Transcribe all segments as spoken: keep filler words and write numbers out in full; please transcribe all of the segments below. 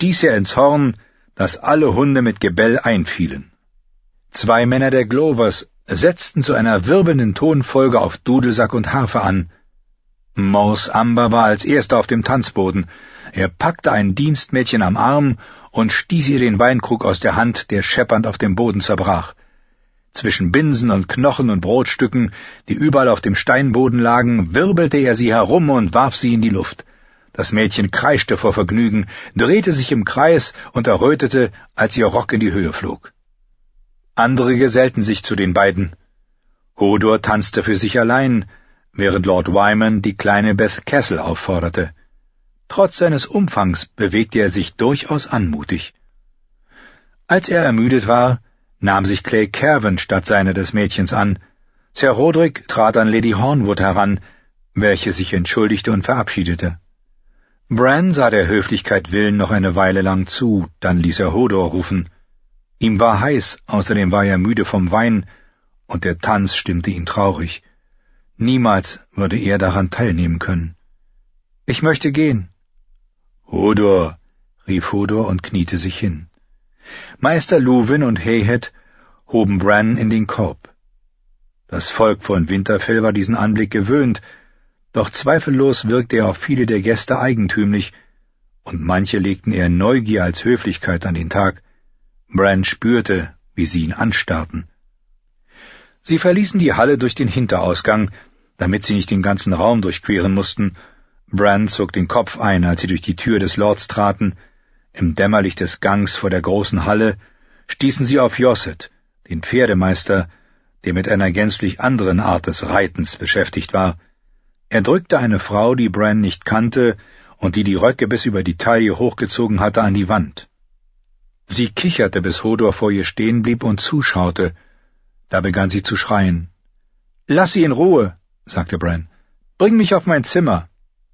stieß er ins Horn, dass alle Hunde mit Gebell einfielen. Zwei Männer der Glovers setzten zu einer wirbelnden Tonfolge auf Dudelsack und Harfe an. Morse Amber war als erster auf dem Tanzboden. Er packte ein Dienstmädchen am Arm und stieß ihr den Weinkrug aus der Hand, der scheppernd auf dem Boden zerbrach. Zwischen Binsen und Knochen und Brotstücken, die überall auf dem Steinboden lagen, wirbelte er sie herum und warf sie in die Luft. Das Mädchen kreischte vor Vergnügen, drehte sich im Kreis und errötete, als ihr Rock in die Höhe flog. Andere gesellten sich zu den beiden. Hodor tanzte für sich allein, während Lord Wyman die kleine Beth Castle aufforderte. Trotz seines Umfangs bewegte er sich durchaus anmutig. Als er ermüdet war, nahm sich Clay Cavan statt seiner des Mädchens an. Sir Roderick trat an Lady Hornwood heran, welche sich entschuldigte und verabschiedete. Bran sah der Höflichkeit willen noch eine Weile lang zu, dann ließ er Hodor rufen. Ihm war heiß, außerdem war er müde vom Wein, und der Tanz stimmte ihn traurig. Niemals würde er daran teilnehmen können. »Ich möchte gehen.« »Hodor«, rief Hodor und kniete sich hin. Meister Luwin und Hayhead hoben Bran in den Korb. Das Volk von Winterfell war diesen Anblick gewöhnt, doch zweifellos wirkte er auf viele der Gäste eigentümlich, und manche legten eher Neugier als Höflichkeit an den Tag. Bran spürte, wie sie ihn anstarrten. Sie verließen die Halle durch den Hinterausgang, damit sie nicht den ganzen Raum durchqueren mussten. Bran zog den Kopf ein, als sie durch die Tür des Lords traten. Im Dämmerlicht des Gangs vor der großen Halle stießen sie auf Josset, den Pferdemeister, der mit einer gänzlich anderen Art des Reitens beschäftigt war. Er drückte eine Frau, die Bran nicht kannte und die die Röcke bis über die Taille hochgezogen hatte, an die Wand. Sie kicherte, bis Hodor vor ihr stehen blieb und zuschaute. Da begann sie zu schreien. »Lass sie in Ruhe«, sagte Bran. »Bring mich auf mein Zimmer.«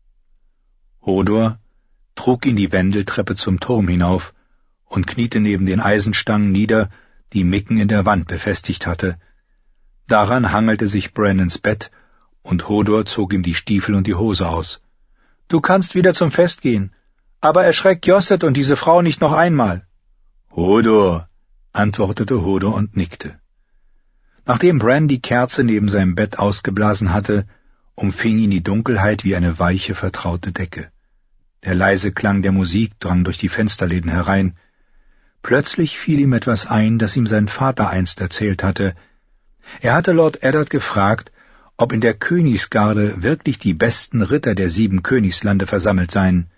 Hodor trug ihn die Wendeltreppe zum Turm hinauf und kniete neben den Eisenstangen nieder, die Micken in der Wand befestigt hatte. Daran hangelte sich Bran ins Bett, und Hodor zog ihm die Stiefel und die Hose aus. »Du kannst wieder zum Fest gehen, aber erschreck Josset und diese Frau nicht noch einmal.« »Hodor«, antwortete Hodor und nickte. Nachdem Bran die Kerze neben seinem Bett ausgeblasen hatte, umfing ihn die Dunkelheit wie eine weiche, vertraute Decke. Der leise Klang der Musik drang durch die Fensterläden herein. Plötzlich fiel ihm etwas ein, das ihm sein Vater einst erzählt hatte. Er hatte Lord Eddard gefragt, ob in der Königsgarde wirklich die besten Ritter der sieben Königslande versammelt seien.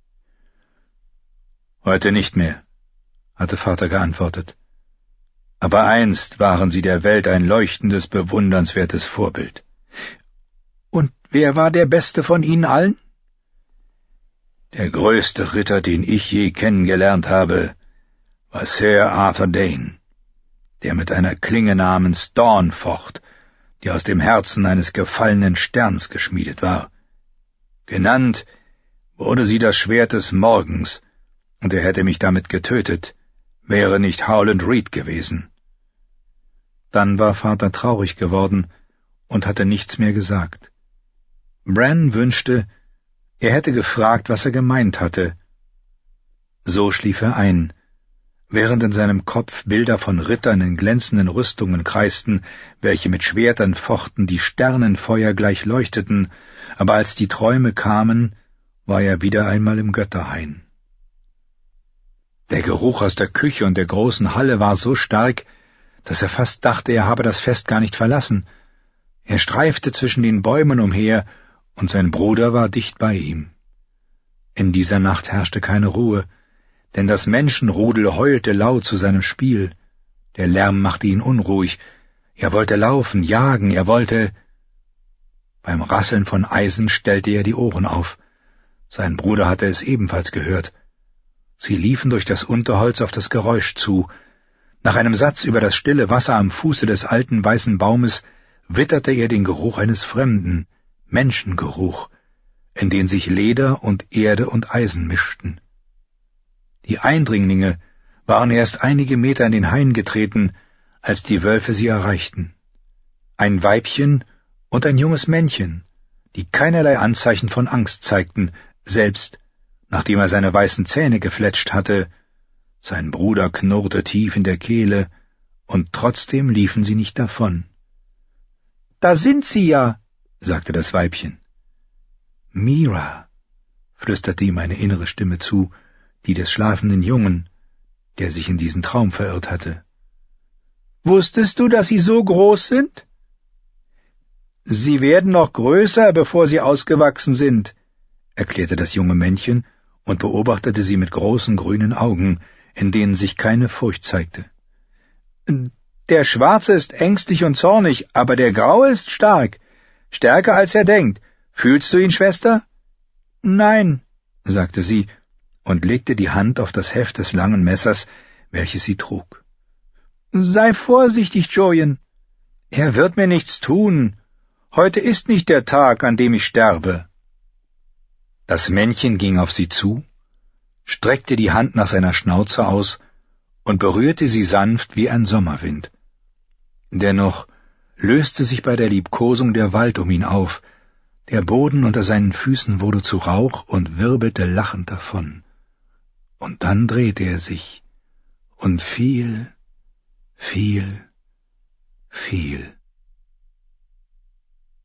»Heute nicht mehr«, hatte Vater geantwortet. »Aber einst waren sie der Welt ein leuchtendes, bewundernswertes Vorbild.« »Und wer war der Beste von ihnen allen?« »Der größte Ritter, den ich je kennengelernt habe, war Sir Arthur Dane, der mit einer Klinge namens Dawn focht, die aus dem Herzen eines gefallenen Sterns geschmiedet war. Genannt wurde sie das Schwert des Morgens, und er hätte mich damit getötet, wäre nicht Howland Reed gewesen.« Dann war Vater traurig geworden und hatte nichts mehr gesagt. Bran wünschte, er hätte gefragt, was er gemeint hatte. So schlief er ein, während in seinem Kopf Bilder von Rittern in glänzenden Rüstungen kreisten, welche mit Schwertern fochten, die Sternenfeuer gleich leuchteten, aber als die Träume kamen, war er wieder einmal im Götterhain. Der Geruch aus der Küche und der großen Halle war so stark, dass er fast dachte, er habe das Fest gar nicht verlassen. Er streifte zwischen den Bäumen umher, und sein Bruder war dicht bei ihm. In dieser Nacht herrschte keine Ruhe, denn das Menschenrudel heulte laut zu seinem Spiel. Der Lärm machte ihn unruhig. Er wollte laufen, jagen, er wollte... Beim Rasseln von Eisen stellte er die Ohren auf. Sein Bruder hatte es ebenfalls gehört. Sie liefen durch das Unterholz auf das Geräusch zu. Nach einem Satz über das stille Wasser am Fuße des alten weißen Baumes witterte er den Geruch eines Fremden, Menschengeruch, in den sich Leder und Erde und Eisen mischten. Die Eindringlinge waren erst einige Meter in den Hain getreten, als die Wölfe sie erreichten. Ein Weibchen und ein junges Männchen, die keinerlei Anzeichen von Angst zeigten, selbst nachdem er seine weißen Zähne gefletscht hatte. Sein Bruder knurrte tief in der Kehle, und trotzdem liefen sie nicht davon. »Da sind sie ja«, sagte das Weibchen. »Mira«, flüsterte ihm eine innere Stimme zu, die des schlafenden Jungen, der sich in diesen Traum verirrt hatte. »Wusstest du, dass sie so groß sind?« »Sie werden noch größer, bevor sie ausgewachsen sind«, erklärte das junge Männchen und beobachtete sie mit großen grünen Augen, in denen sich keine Furcht zeigte. »Der Schwarze ist ängstlich und zornig, aber der Graue ist stark, stärker als er denkt. Fühlst du ihn, Schwester?« »Nein«, sagte sie und legte die Hand auf das Heft des langen Messers, welches sie trug. »Sei vorsichtig, Jojen. Er wird mir nichts tun. Heute ist nicht der Tag, an dem ich sterbe.« Das Männchen ging auf sie zu, streckte die Hand nach seiner Schnauze aus und berührte sie sanft wie ein Sommerwind. Dennoch löste sich bei der Liebkosung der Wald um ihn auf, der Boden unter seinen Füßen wurde zu Rauch und wirbelte lachend davon. Und dann drehte er sich und fiel, fiel, fiel.